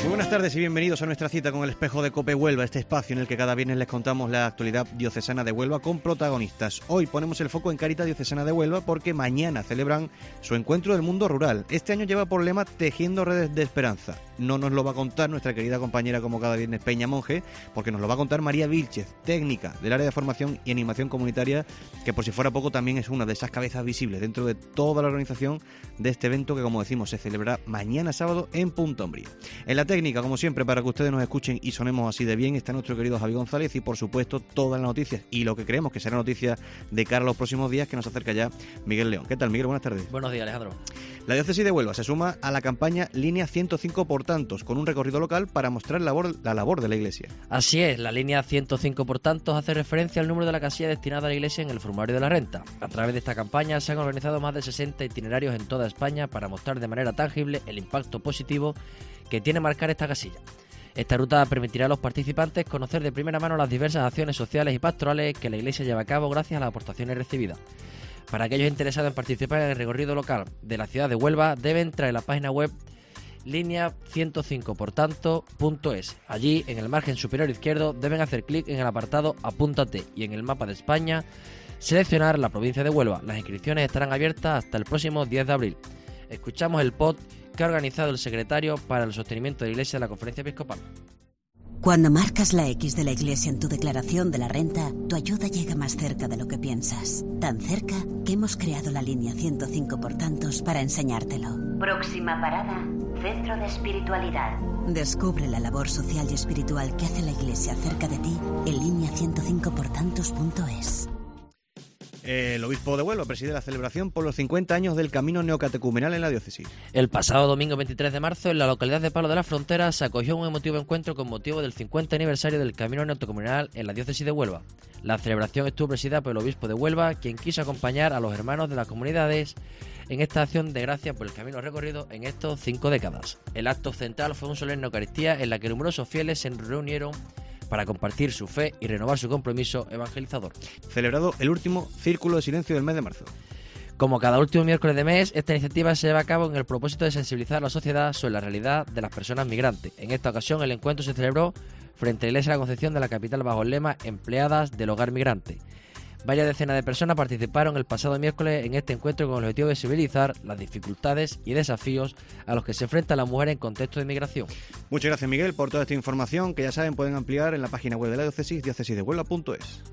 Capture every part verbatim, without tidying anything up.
Muy buenas tardes y bienvenidos a nuestra cita con el Espejo de COPE Huelva, este espacio en el que cada viernes les contamos la actualidad diocesana de Huelva con protagonistas. Hoy ponemos el foco en Cáritas Diocesana de Huelva porque mañana celebran su encuentro del mundo rural. Este año lleva por lema Tejiendo Redes de Esperanza. No nos lo va a contar nuestra querida compañera como cada viernes Peña Monje, porque nos lo va a contar María Vílchez, técnica del área de formación y animación comunitaria, que por si fuera poco también es una de esas cabezas visibles dentro de toda la organización de este evento que, como decimos, se celebrará mañana sábado en Punta Umbría. En la técnica, como siempre, para que ustedes nos escuchen y sonemos así de bien, está nuestro querido Javi González y, por supuesto, todas las noticias y lo que creemos que será noticia de cara a los próximos días, que nos acerca ya Miguel León. ¿Qué tal, Miguel? Buenas tardes. Buenos días, Alejandro. La diócesis de Huelva se suma a la campaña Línea ciento cinco por tantos, con un recorrido local para mostrar la labor, la labor de la Iglesia. Así es, la Línea ciento cinco por tantos hace referencia al número de la casilla destinada a la Iglesia en el formulario de la renta. A través de esta campaña se han organizado más de sesenta itinerarios en toda España para mostrar de manera tangible el impacto positivo que tiene marcar esta casilla. Esta ruta permitirá a los participantes conocer de primera mano las diversas acciones sociales y pastorales que la Iglesia lleva a cabo gracias a las aportaciones recibidas. Para aquellos interesados en participar en el recorrido local de la ciudad de Huelva, deben entrar en la página web línea ciento cinco por tanto punto es. Allí, en el margen superior izquierdo, deben hacer clic en el apartado Apúntate y en el mapa de España seleccionar la provincia de Huelva. Las inscripciones estarán abiertas hasta el próximo diez de abril. Escuchamos el pod que ha organizado el secretario para el sostenimiento de la Iglesia de la Conferencia Episcopal. Cuando marcas la X de la Iglesia en tu declaración de la renta, tu ayuda llega más cerca de lo que piensas. Tan cerca que hemos creado la línea ciento cinco por tantos para enseñártelo. Próxima parada, Centro de Espiritualidad. Descubre la labor social y espiritual que hace la Iglesia cerca de ti en línea ciento cinco por tantos punto es. El obispo de Huelva preside la celebración por los cincuenta años del camino neocatecumenal en la diócesis. El pasado domingo veintitrés de marzo, en la localidad de Palo de la Frontera, se acogió un emotivo encuentro con motivo del cincuenta aniversario del camino neocatecumenal en la diócesis de Huelva. La celebración estuvo presidida por el obispo de Huelva, quien quiso acompañar a los hermanos de las comunidades en esta acción de gracia por el camino recorrido en estos cinco décadas. El acto central fue un solemne Eucaristía en la que numerosos fieles se reunieron para compartir su fe y renovar su compromiso evangelizador. Celebrado el último Círculo de Silencio del mes de marzo. Como cada último miércoles de mes, esta iniciativa se lleva a cabo en el propósito de sensibilizar a la sociedad sobre la realidad de las personas migrantes. En esta ocasión, el encuentro se celebró frente a la Iglesia de la Concepción de la capital bajo el lema Empleadas del Hogar Migrante. Varias decenas de personas participaron el pasado miércoles en este encuentro con el objetivo de visibilizar las dificultades y desafíos a los que se enfrenta la mujer en contexto de migración. Muchas gracias, Miguel, por toda esta información que ya saben pueden ampliar en la página web de la diócesis, diócesis de huelva punto es.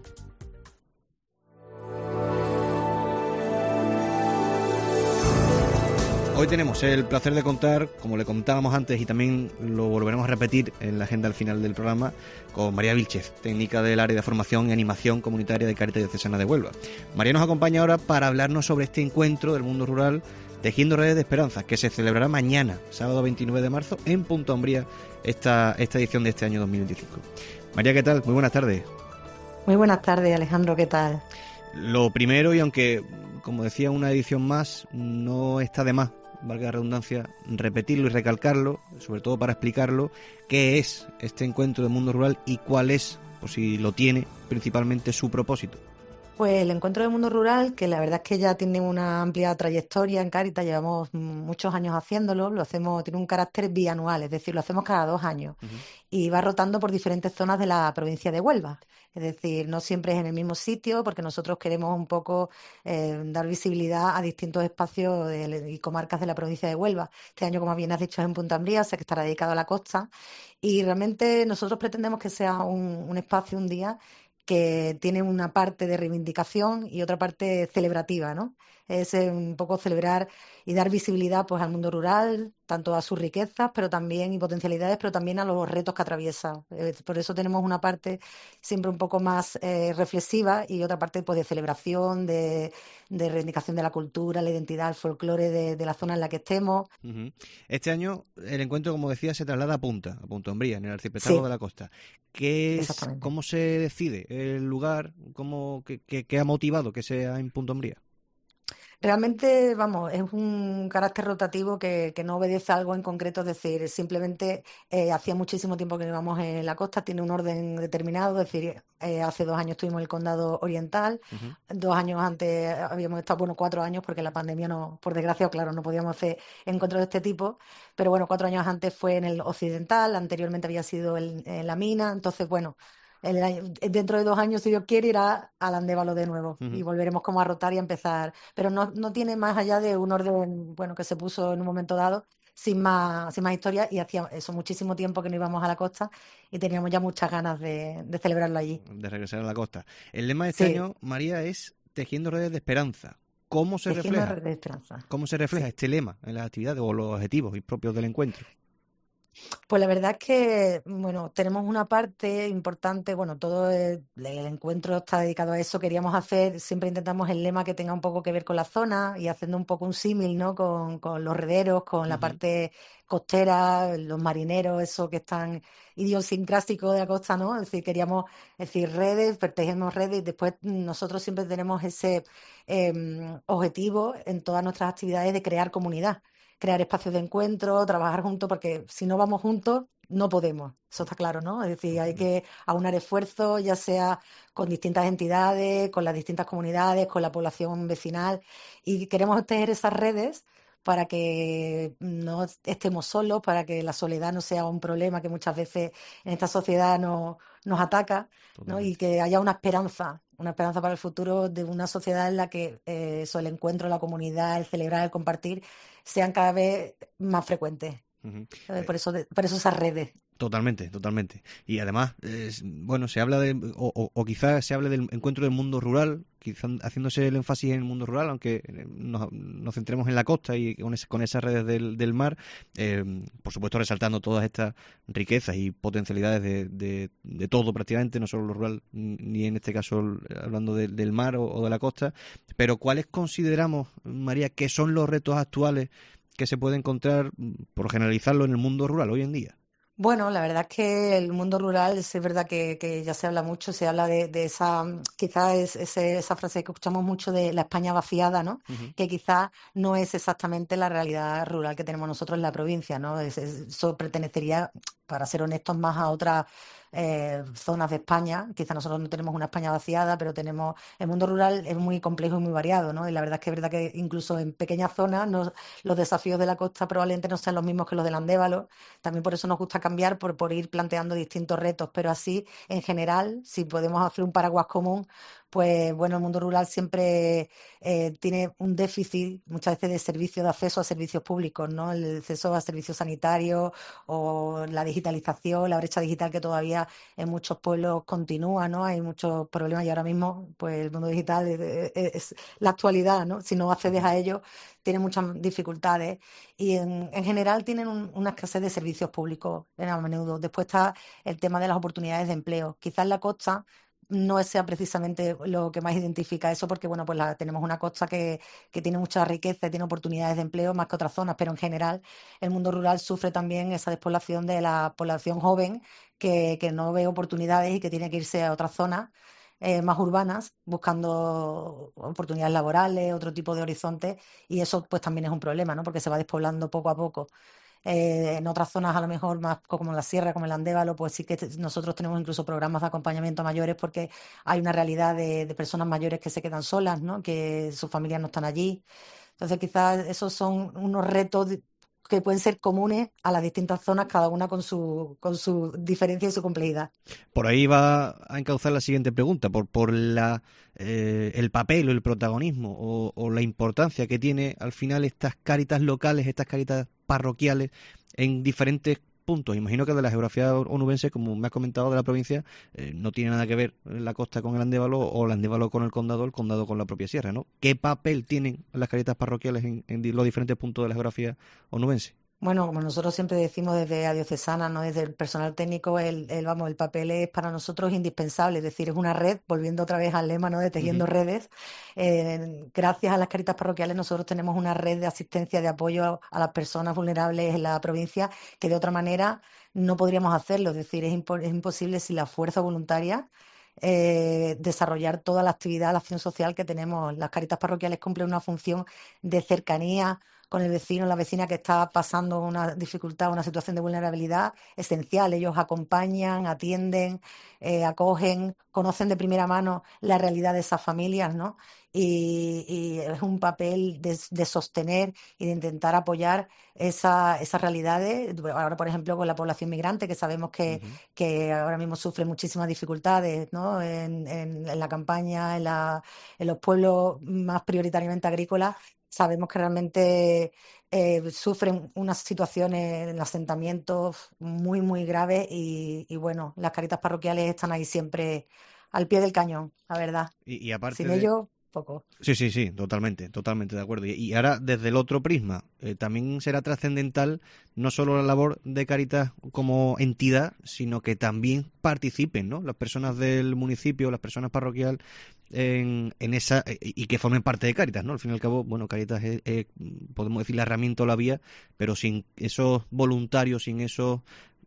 Hoy tenemos el placer de contar, como le contábamos antes y también lo volveremos a repetir en la agenda al final del programa, con María Vílchez, técnica del área de formación y animación comunitaria de Cáritas Diocesana de Huelva. María nos acompaña ahora para hablarnos sobre este encuentro del mundo rural Tejiendo Redes de Esperanza, que se celebrará mañana, sábado veintinueve de marzo, en Punta Umbría, esta, esta edición de este año dos mil veinticinco. María, ¿qué tal? Muy buenas tardes. Muy buenas tardes, Alejandro, ¿qué tal? Lo primero, y aunque, como decía, una edición más, no está de más, valga la redundancia, repetirlo y recalcarlo, sobre todo para explicarlo, qué es este encuentro del mundo rural y cuál es, por si lo tiene, principalmente su propósito. Pues el encuentro del mundo rural, que la verdad es que ya tiene una amplia trayectoria en Cáritas, llevamos muchos años haciéndolo, lo hacemos, tiene un carácter bianual, es decir, lo hacemos cada dos años uh-huh. y va rotando por diferentes zonas de la provincia de Huelva. Es decir, no siempre es en el mismo sitio, porque nosotros queremos un poco eh, dar visibilidad a distintos espacios de, y comarcas de la provincia de Huelva. Este año, como bien has dicho, es en Punta Umbría, o sea que estará dedicado a la costa. Y realmente nosotros pretendemos que sea un, un espacio, un día, que tiene una parte de reivindicación y otra parte celebrativa, ¿no? Es un poco celebrar y dar visibilidad pues al mundo rural, tanto a sus riquezas, pero también y potencialidades, pero también a los retos que atraviesa. Por eso tenemos una parte siempre un poco más eh, reflexiva y otra parte pues de celebración, de, de reivindicación de la cultura, la identidad, el folclore de, de la zona en la que estemos. Uh-huh. Este año el encuentro, como decía, se traslada a Punta, a Punta Umbría, en el arciprestazgo sí. de la costa. ¿Qué es, ¿Cómo se decide el lugar? ¿Cómo, qué, qué, qué ha motivado que sea en Punta Umbría? Realmente, vamos, es un carácter rotativo que, que no obedece a algo en concreto, es decir, simplemente eh, hacía muchísimo tiempo que no íbamos en la costa, tiene un orden determinado, es decir, eh, hace dos años estuvimos en el Condado Oriental, Ujú. dos años antes habíamos estado, bueno, cuatro años, porque la pandemia no, por desgracia, claro, no podíamos hacer encuentros de este tipo, pero bueno, cuatro años antes fue en el Occidental, anteriormente había sido en, en la mina, entonces, bueno. El año- dentro de dos años, si Dios quiere, irá al Andévalo de nuevo y Ujú. volveremos como a rotar y a empezar, pero no, no tiene más allá de un orden, bueno, que se puso en un momento dado, sin más, sin más historia, y hacía eso muchísimo tiempo que no íbamos a la costa y teníamos ya muchas ganas de, de celebrarlo allí. De regresar a la costa. El lema de este Sí, año, María, es Tejiendo redes de esperanza. ¿Cómo se tejiendo refleja? redes de esperanza. ¿Cómo se refleja Sí. este lema en las actividades o los objetivos y propios del encuentro? Pues la verdad es que, bueno, tenemos una parte importante, bueno, todo el, el encuentro está dedicado a eso. Queríamos hacer, siempre intentamos el lema que tenga un poco que ver con la zona y haciendo un poco un símil, ¿no? Con, con los rederos, con la Ujú. parte costera, los marineros, eso que es tan idiosincrásico de la costa, ¿no? Es decir, queríamos decir redes, protegemos redes y después nosotros siempre tenemos ese em, objetivo en todas nuestras actividades de crear comunidad, crear espacios de encuentro, trabajar juntos, porque si no vamos juntos, no podemos. Eso está claro, ¿no? Es decir, hay Totalmente. que aunar esfuerzos, ya sea con distintas entidades, con las distintas comunidades, con la población vecinal, y queremos tejer esas redes para que no estemos solos, para que la soledad no sea un problema que muchas veces en esta sociedad no- nos ataca, ¿no? Y Totalmente. que haya una esperanza, una esperanza para el futuro de una sociedad en la que eh, eso, el encuentro, la comunidad, el celebrar, el compartir, sean cada vez más frecuentes. Ujú. Eh, Eh, Por eso, de- por eso esas redes. Totalmente, totalmente. Y además, es- bueno, se habla de, o, o, o quizás se hable del encuentro del mundo rural, quizás haciéndose el énfasis en el mundo rural, aunque eh, nos, nos centremos en la costa y con, ese- con esas redes del, del mar, eh, por supuesto resaltando todas estas riquezas y potencialidades de, de, de todo prácticamente, no solo lo rural, ni en este caso hablando de- del mar o, o de la costa, pero ¿cuáles consideramos, María, que son los retos actuales que se puede encontrar, por generalizarlo, en el mundo rural hoy en día? Bueno, la verdad es que el mundo rural es verdad que, que ya se habla mucho, se habla de, de esa, quizás es, ese- esa frase que escuchamos mucho de la España vaciada, ¿no? Ujú. Que quizás no es exactamente la realidad rural que tenemos nosotros en la provincia, ¿no? Es- es- eso pertenecería, para ser honestos, más a otras eh, zonas de España. Quizás nosotros no tenemos una España vaciada, pero tenemos, el mundo rural es muy complejo y muy variado, ¿no? Y la verdad es que es verdad que incluso en pequeñas zonas no- los desafíos de la costa probablemente no sean los mismos que los del Andévalo. También por eso nos gusta cambiar, por, por ir planteando distintos retos, pero así, en general, si podemos hacer un paraguas común, pues bueno, el mundo rural siempre eh, tiene un déficit muchas veces de servicios, de acceso a servicios públicos, ¿no? El acceso a servicios sanitarios o la digitalización, la brecha digital que todavía en muchos pueblos continúa, ¿no? Hay muchos problemas y ahora mismo, pues el mundo digital es, es- es la actualidad, ¿no? Si no accedes Ujú. a ello, tienes muchas dificultades y en, en general tienen un- una escasez de servicios públicos en a menudo. Después está el tema de las oportunidades de empleo. Quizás la costa no sea precisamente lo que más identifica eso, porque bueno, pues la- tenemos una costa que, que tiene mucha riqueza y tiene oportunidades de empleo más que otras zonas, pero en general el mundo rural sufre también esa despoblación de la población joven que, que no ve oportunidades y que tiene que irse a otras zonas eh, más urbanas buscando oportunidades laborales, otro tipo de horizontes, y eso pues también es un problema, ¿no? Porque se va despoblando poco a poco. Eh, en otras zonas, a lo mejor más como la sierra, como el Andévalo, pues sí que te- nosotros tenemos incluso programas de acompañamiento a mayores porque hay una realidad de, de personas mayores que se quedan solas, ¿no? Que sus familias no están allí. Entonces, quizás esos son unos retos di- que pueden ser comunes a las distintas zonas, cada una con su, con su diferencia y su complejidad. Por ahí va a encauzar la siguiente pregunta, por, por la, eh, el papel o el protagonismo o, o la importancia que tiene al final estas cáritas locales, estas cáritas parroquiales en diferentes puntos. Imagino que de la geografía onubense, como me has comentado, de la provincia, eh, no tiene nada que ver la costa con el Andévalo o el Andévalo con el condado, el condado con la propia sierra, ¿no? ¿Qué papel tienen las cáritas parroquiales en, en di- los diferentes puntos de la geografía onubense? Bueno, como nosotros siempre decimos desde la diocesana, no desde el personal técnico, el, el, vamos, el papel es para nosotros indispensable, es decir, es una red, volviendo otra vez al lema, ¿no? De tejiendo Ujú. redes. Eh, gracias a las caritas parroquiales nosotros tenemos una red de asistencia, de apoyo a, a las personas vulnerables en la provincia que de otra manera no podríamos hacerlo, es decir, es, impo- es imposible sin la fuerza voluntaria eh, desarrollar toda la actividad, la acción social que tenemos. Las Cáritas parroquiales cumplen una función de cercanía con el vecino, la vecina que está pasando una dificultad, una situación de vulnerabilidad esencial. Ellos acompañan, atienden, eh, acogen, conocen de primera mano la realidad de esas familias, ¿no? Y, y es un papel de, de sostener y de intentar apoyar esa, esas realidades. Ahora, por ejemplo, con la población migrante, que sabemos que, Uh-huh. que ahora mismo sufre muchísimas dificultades, ¿no? En, en, en la campaña, en, la, en los pueblos más prioritariamente agrícolas. Sabemos que realmente eh, sufren unas situaciones en asentamientos muy, muy graves y, y bueno, las Cáritas parroquiales están ahí siempre al pie del cañón, la verdad. Y, y aparte Sin de... ellos, poco. Sí, sí, sí, totalmente, totalmente de acuerdo. Y, y ahora, desde el otro prisma, eh, también será trascendental no solo la labor de Cáritas como entidad, sino que también participen, ¿no? Las personas del municipio, las personas parroquiales, en, en esa, eh, y que formen parte de Cáritas, ¿no? Al fin y al cabo, bueno, Cáritas es, es, podemos decir, la herramienta o la vía, pero sin esos voluntarios, sin esos...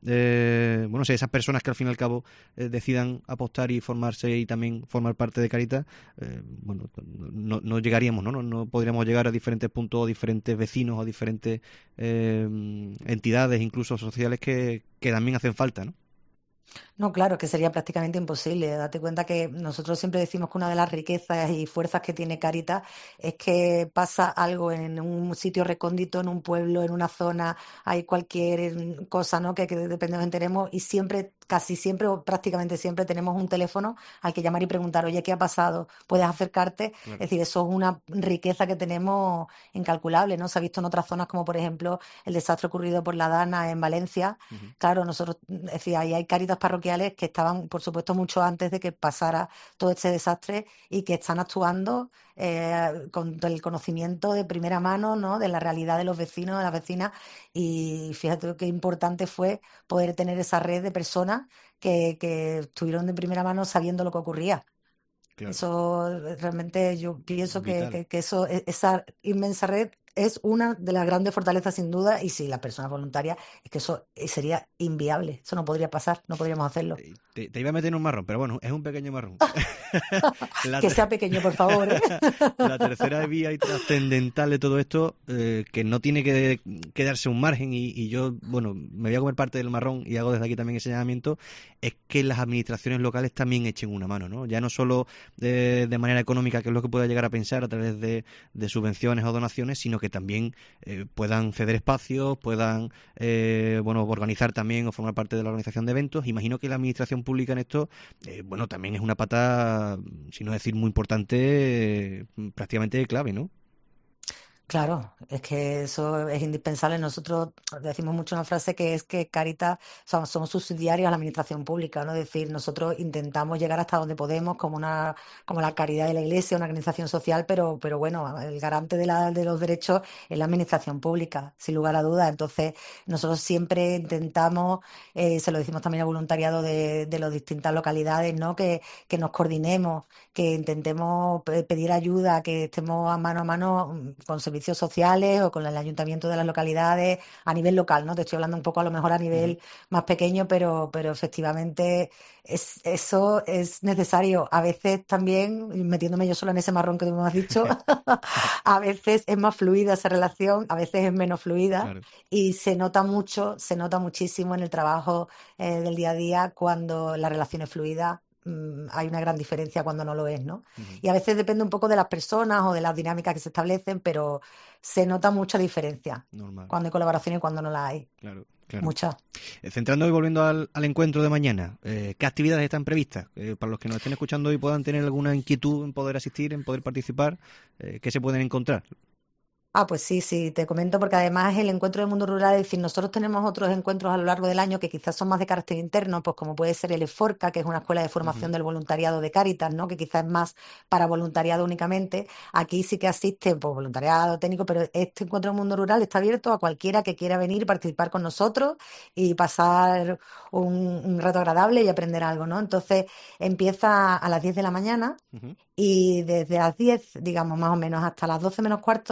Eh, bueno, si esas personas que al fin y al cabo eh, decidan apostar y formarse y también formar parte de Cáritas, eh, bueno, no, no llegaríamos, ¿no? ¿no? No podríamos llegar a diferentes puntos, a diferentes vecinos, a diferentes eh, entidades, incluso sociales que, que también hacen falta, ¿no? No, claro, que sería prácticamente imposible. Date cuenta que nosotros siempre decimos que una de las riquezas y fuerzas que tiene Cáritas es que pasa algo en un sitio recóndito, en un pueblo, en una zona, hay cualquier cosa, ¿no? que, que de repente nos enteremos y siempre, casi siempre o prácticamente siempre tenemos un teléfono al que llamar y preguntar, oye, ¿qué ha pasado? ¿Puedes acercarte? Claro. Es decir, eso es una riqueza que tenemos incalculable, ¿no? Se ha visto en otras zonas como, por ejemplo, el desastre ocurrido por la Dana en Valencia. Uh-huh. Claro, nosotros, es decir, ahí hay Cáritas parroquiales que estaban, por supuesto, mucho antes de que pasara todo este desastre y que están actuando eh, con el conocimiento de primera mano, ¿no? De la realidad de los vecinos, de las vecinas. Y fíjate qué importante fue poder tener esa red de personas que, que estuvieron de primera mano sabiendo lo que ocurría. Claro. Eso realmente yo pienso que, Vital. que, que eso, esa inmensa red es una de las grandes fortalezas sin duda y si las personas voluntarias es que eso sería inviable, eso no podría pasar, no podríamos hacerlo. Te, te iba a meter en un marrón, pero bueno, es un pequeño marrón. La que sea pequeño, por favor. ¿eh? La tercera vía y trascendental de todo esto, eh, que no tiene que quedarse un margen y, y yo, bueno, me voy a comer parte del marrón y hago desde aquí también ese llamamiento, es que las administraciones locales también echen una mano, ¿no? Ya no solo de, de manera económica, que es lo que pueda llegar a pensar a través de, de subvenciones o donaciones, sino que también eh, puedan ceder espacios, puedan eh, bueno, organizar también o formar parte de la organización de eventos. Imagino que la administración pública en esto, eh, bueno, también es una pata, si no decir muy importante, eh, prácticamente clave, ¿no? Claro, es que eso es indispensable. Nosotros decimos mucho una frase que es que Cáritas somos, somos subsidiarios a la administración pública, ¿no? Es decir, nosotros intentamos llegar hasta donde podemos como una, como la caridad de la Iglesia, una organización social, pero, pero bueno, el garante de, la, de los derechos es la administración pública, sin lugar a dudas. Entonces, nosotros siempre intentamos, eh, se lo decimos también al voluntariado de, de las distintas localidades, ¿no? Que, que nos coordinemos, que intentemos pedir ayuda, que estemos a mano a mano con servicios sociales o con el ayuntamiento de las localidades a nivel local, ¿no? Te estoy hablando un poco a lo mejor a nivel uh-huh. más pequeño, pero, pero efectivamente es, eso es necesario. A veces también, metiéndome yo sola en ese marrón que tú me has dicho, a veces es más fluida esa relación, a veces es menos fluida claro. Y se nota mucho, se nota muchísimo en el trabajo eh, del día a día cuando la relación es fluida. Hay una gran diferencia cuando no lo es, ¿no? Uh-huh. Y a veces depende un poco de las personas o de las dinámicas que se establecen, pero se nota mucha diferencia Normal. Cuando hay colaboración y cuando no la hay. Claro, claro. Mucha. Eh, centrando y volviendo al, al encuentro de mañana, eh, ¿qué actividades están previstas? Eh, para los que nos estén escuchando y puedan tener alguna inquietud en poder asistir, en poder participar, eh, ¿qué se pueden encontrar? Ah, pues sí, sí, te comento porque además el encuentro del mundo rural, es decir, nosotros tenemos otros encuentros a lo largo del año que quizás son más de carácter interno, pues como puede ser el EFORCA, que es una escuela de formación uh-huh. del voluntariado de Cáritas, ¿no? Que quizás es más para voluntariado únicamente. Aquí sí que asiste pues, voluntariado técnico, pero este encuentro del mundo rural está abierto a cualquiera que quiera venir, participar con nosotros y pasar un, un rato agradable y aprender algo, ¿no? Entonces empieza a las diez de la mañana uh-huh. y desde las diez, digamos más o menos, hasta las doce menos cuarto, lo que va a haber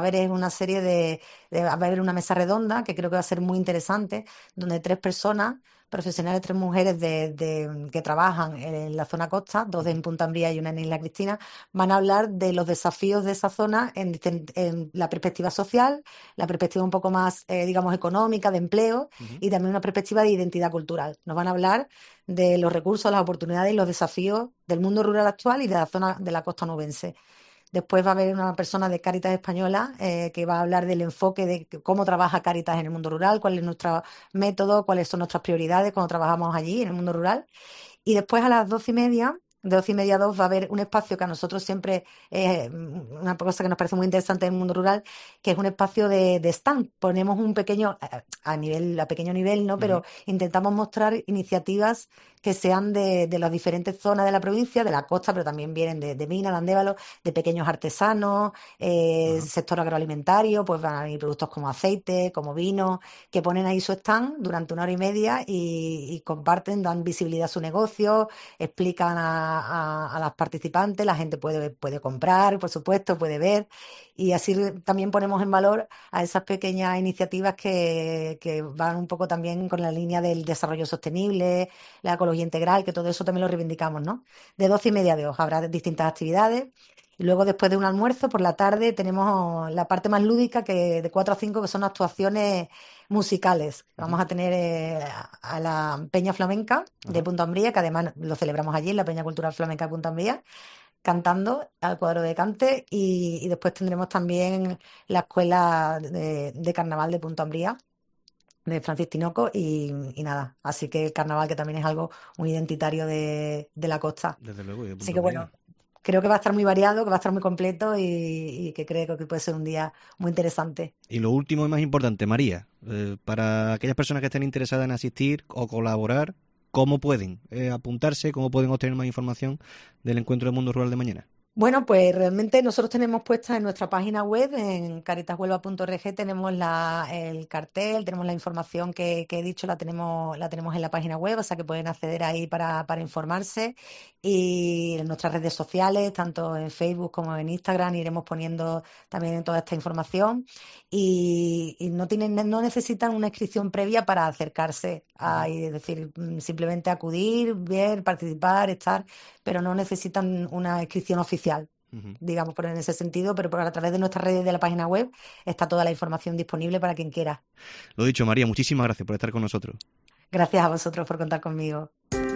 haber es una serie de, de... Va a haber una mesa redonda que creo que va a ser muy interesante, donde tres personas profesionales, tres mujeres de, de, que trabajan en la zona costa, dos en Punta Ambría y una en Isla Cristina, van a hablar de los desafíos de esa zona en, en la perspectiva social, la perspectiva un poco más, eh, digamos, económica, de empleo, uh-huh. y también una perspectiva de identidad cultural. Nos van a hablar de los recursos, las oportunidades y los desafíos del mundo rural actual y de la zona de la costa onubense. Después va a haber una persona de Cáritas Española eh, que va a hablar del enfoque de cómo trabaja Cáritas en el mundo rural, cuál es nuestro método, cuáles son nuestras prioridades cuando trabajamos allí en el mundo rural. Y después a las doce y media, de doce y media a dos, va a haber un espacio que a nosotros siempre es eh, una cosa que nos parece muy interesante en el mundo rural, que es un espacio de, de stand. Ponemos un pequeño, a nivel, a pequeño nivel, ¿no? Pero uh-huh. intentamos mostrar iniciativas que sean de, de las diferentes zonas de la provincia, de la costa, pero también vienen de, de Mina, de Andévalo, de pequeños artesanos, eh, uh-huh. sector agroalimentario, pues van a venir productos como aceite, como vino, que ponen ahí su stand durante una hora y media y, y comparten, dan visibilidad a su negocio, explican a, a, a las participantes, la gente puede, puede comprar, por supuesto, puede ver, y así también ponemos en valor a esas pequeñas iniciativas que, que van un poco también con la línea del desarrollo sostenible, la ecología integral, que todo eso también lo reivindicamos, ¿no? De doce y media de dos habrá distintas actividades y luego después de un almuerzo por la tarde tenemos la parte más lúdica que de cuatro a cinco, que son actuaciones musicales. Vamos a tener eh, a la Peña Flamenca de Punta Ambría, que además lo celebramos allí en la Peña Cultural Flamenca de Punta Ambría, cantando al cuadro de cante, y, y después tendremos también la escuela de, de carnaval de Punta Ambría, de Francis Tinoco, y, y nada, así que el carnaval, que también es algo muy identitario de, de la costa. Desde luego, y de Punta así que bueno, creo que va a estar muy variado, que va a estar muy completo y, y que creo que puede ser un día muy interesante. Y lo último y más importante, María, eh, para aquellas personas que estén interesadas en asistir o colaborar, ¿cómo pueden eh, apuntarse? ¿Cómo pueden obtener más información del encuentro del mundo rural de mañana? Bueno, pues realmente nosotros tenemos puesta en nuestra página web, en caritas huelva punto org, tenemos la, el cartel, tenemos la información que, que he dicho, la tenemos, la tenemos en la página web, o sea que pueden acceder ahí para, para informarse, y en nuestras redes sociales, tanto en Facebook como en Instagram, iremos poniendo también toda esta información, y, y no tienen, no necesitan una inscripción previa para acercarse, a, es decir, simplemente acudir, ver, participar, estar, pero no necesitan una inscripción oficial, uh-huh. digamos, por en ese sentido, pero a través de nuestras redes de la página web está toda la información disponible para quien quiera. Lo dicho, María, muchísimas gracias por estar con nosotros. Gracias a vosotros por contar conmigo.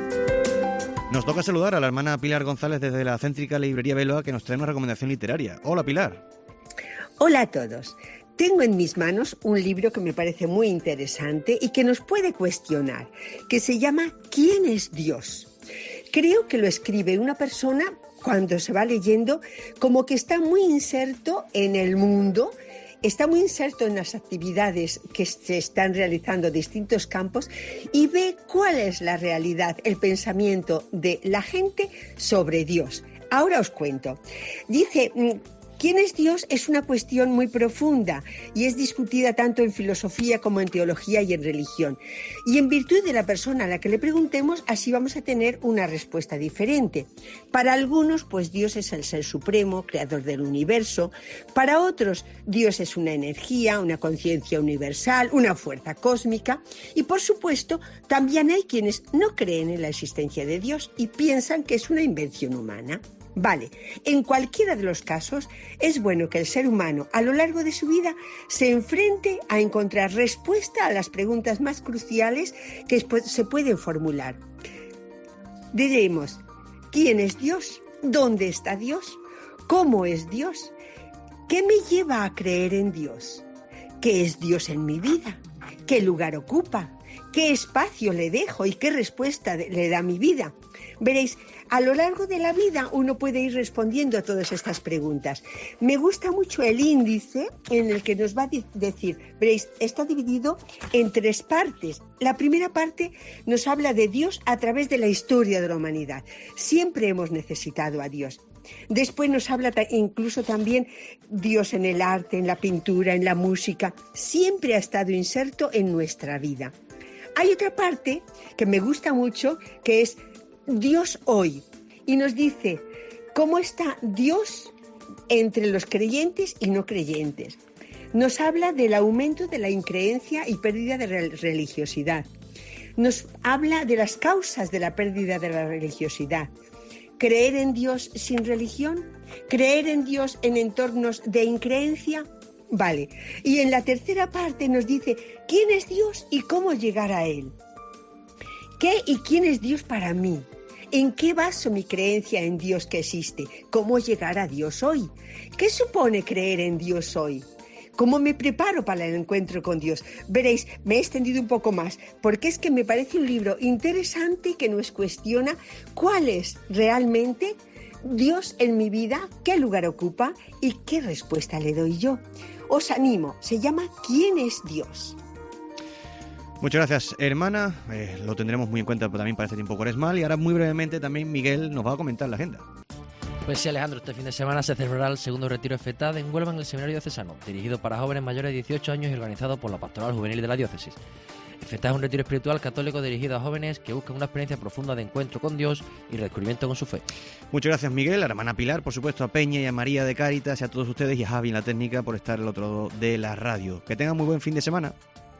Nos toca saludar a la hermana Pilar González desde la céntrica librería Beloa, que nos trae una recomendación literaria. Hola, Pilar. Hola a todos. Tengo en mis manos un libro que me parece muy interesante y que nos puede cuestionar, que se llama ¿Quién es Dios? Creo que lo escribe una persona cuando se va leyendo como que está muy inserto en el mundo, está muy inserto en las actividades que se están realizando en distintos campos y ve cuál es la realidad, el pensamiento de la gente sobre Dios. Ahora os cuento. Dice... ¿Quién es Dios? Es una cuestión muy profunda y es discutida tanto en filosofía como en teología y en religión. Y en virtud de la persona a la que le preguntemos, así vamos a tener una respuesta diferente. Para algunos, pues Dios es el ser supremo, creador del universo. Para otros, Dios es una energía, una conciencia universal, una fuerza cósmica. Y por supuesto, también hay quienes no creen en la existencia de Dios y piensan que es una invención humana. Vale, en cualquiera de los casos es bueno que el ser humano a lo largo de su vida se enfrente a encontrar respuesta a las preguntas más cruciales que se pueden formular. Diremos, ¿quién es Dios? ¿Dónde está Dios? ¿Cómo es Dios? ¿Qué me lleva a creer en Dios? ¿Qué es Dios en mi vida? ¿Qué lugar ocupa? ¿Qué espacio le dejo y qué respuesta le da a mi vida? Veréis, a lo largo de la vida uno puede ir respondiendo a todas estas preguntas. Me gusta mucho el índice en el que nos va a decir, veréis, está dividido en tres partes. La primera parte nos habla de Dios a través de la historia de la humanidad. Siempre hemos necesitado a Dios. Después nos habla incluso también Dios en el arte, en la pintura, en la música. Siempre ha estado inserto en nuestra vida. Hay otra parte que me gusta mucho, que es Dios hoy, y nos dice cómo está Dios entre los creyentes y no creyentes. Nos habla del aumento de la increencia y pérdida de religiosidad. Nos habla de las causas de la pérdida de la religiosidad. ¿Creer en Dios sin religión? ¿Creer en Dios en entornos de increencia? Vale. Y en la tercera parte nos dice quién es Dios y cómo llegar a Él. ¿Qué y quién es Dios para mí? ¿En qué baso mi creencia en Dios que existe? ¿Cómo llegar a Dios hoy? ¿Qué supone creer en Dios hoy? ¿Cómo me preparo para el encuentro con Dios? Veréis, me he extendido un poco más, porque es que me parece un libro interesante que nos cuestiona cuál es realmente Dios en mi vida, qué lugar ocupa y qué respuesta le doy yo. Os animo, se llama ¿Quién es Dios? Muchas gracias, hermana. Eh, lo tendremos muy en cuenta también para este tiempo cuaresmal. Y ahora, muy brevemente, también Miguel nos va a comentar la agenda. Pues sí, Alejandro, este fin de semana se celebrará el segundo retiro de FETAD en Huelva en el Seminario Diocesano, dirigido para jóvenes mayores de dieciocho años y organizado por la Pastoral Juvenil de la Diócesis. FETAD es un retiro espiritual católico dirigido a jóvenes que buscan una experiencia profunda de encuentro con Dios y redescubrimiento con su fe. Muchas gracias, Miguel, a la hermana Pilar, por supuesto, a Peña y a María de Cáritas y a todos ustedes y a Javi en la técnica por estar al otro lado de la radio. Que tengan muy buen fin de semana.